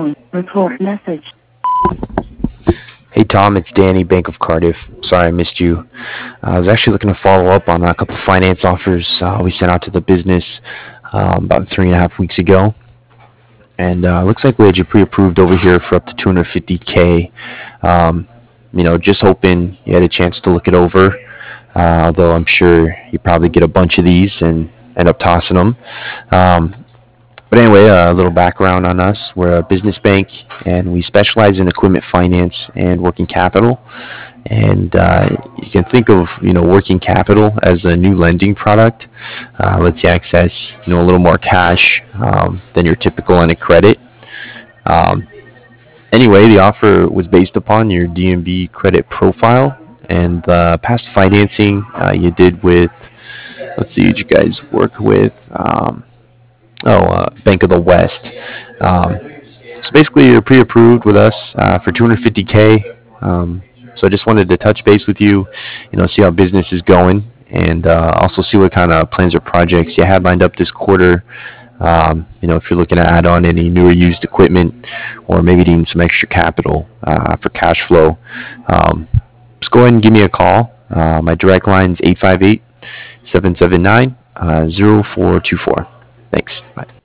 tone. Record message. Hey Tom, it's Danny, Bank of Cardiff. Sorry I missed you. I was actually looking to follow up on a couple finance offers we sent out to the business about 3.5 weeks ago, and looks like we had you pre-approved over here for up to 250K. Um, just hoping you had a chance to look it over. Although I'm sure you probably get a bunch of these and end up tossing them. Um, But anyway, a little background on us. We're a business bank, and we specialize in equipment finance and working capital. And you can think of working capital as a new lending product. Lets you access a little more cash than your typical line of credit. Um, anyway, the offer was based upon your DNB credit profile and the past financing you did with. Let's see, who you guys work with. Bank of the West. Um, so basically, you're pre-approved with us for 250K. So I just wanted to touch base with you, see how business is going, and also see what kind of plans or projects you had lined up this quarter. If you're looking to add on any new or used equipment, or maybe needing some extra capital for cash flow, just go ahead and give me a call. My direct line is 858-779-0424. Thanks. Bye.